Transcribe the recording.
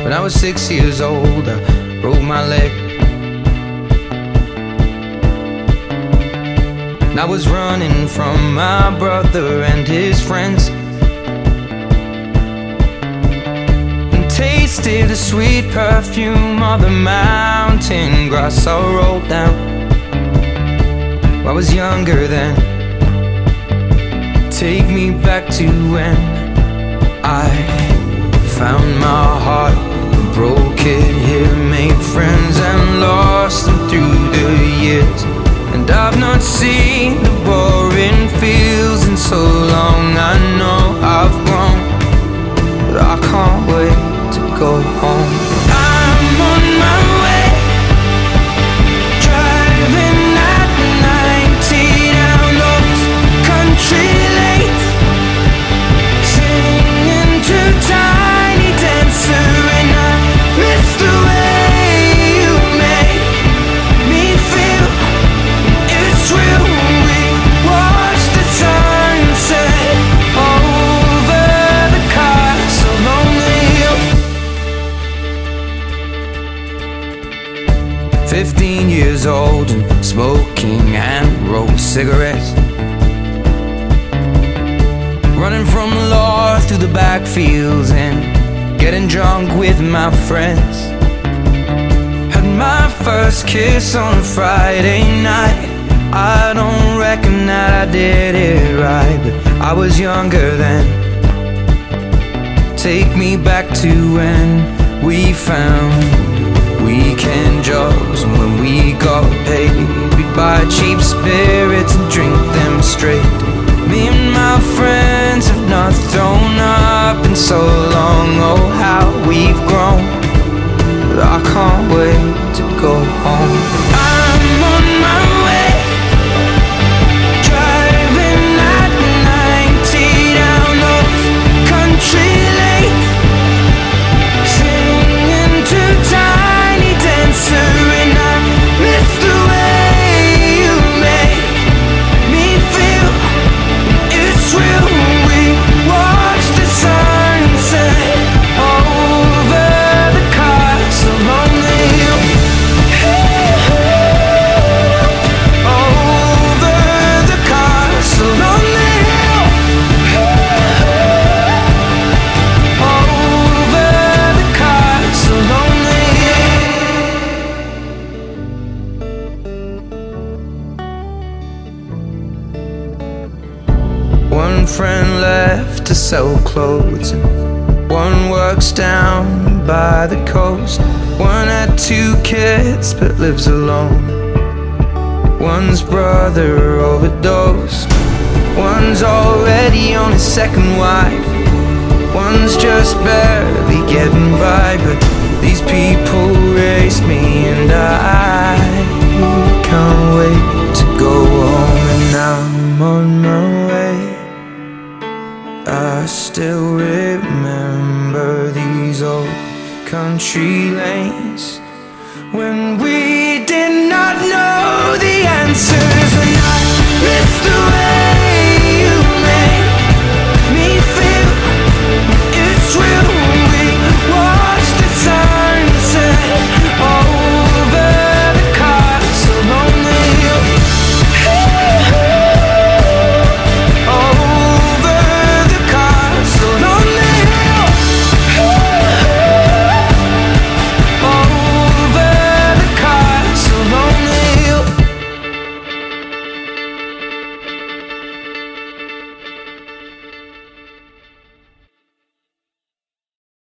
When I was 6 years old, I broke my leg. And I was running from my brother and his friends, and tasted the sweet perfume of the mountain grass I rolled down. I was younger then. Take me back to when I found my heart, broke it here, made friends and lost them through the years. And I've not seen the boring fields in so long. I know I've grown, but I can't wait to go home. I'm on my way, driving at 90 down those country lanes, singing to Tiny Dancer, and I miss the way you make me feel. It's real when we watch the sunset over the castle on the hill. 15 years old and smoking hand-rolled cigarettes, running from the law through the backfields and getting drunk with my friends. Had my first kiss on a Friday night. I don't reckon that I did it right, but I was younger then. Take me back to when we found weekend jobs, and when we got paid, we'd buy cheap spirits and drink them straight. Me and my friends have not thrown up in so long. Oh, how we've grown, but I can't wait to go home. I'm on my way, driving at 90 down those country lanes, singing to Tiny Dancer, and I miss the way you make me feel. It's real when we watch the sunset over the castle on the hill. Over the castle on the hill. Over the castle on the hill. One friend left to sell clothes, and one works down by the coast. One had 2 kids but lives alone. One's brother overdosed. One's already on his second wife. One's just barely getting by. But these people race me, and I can't wait to go home. And I'm on my way. I still remember these old country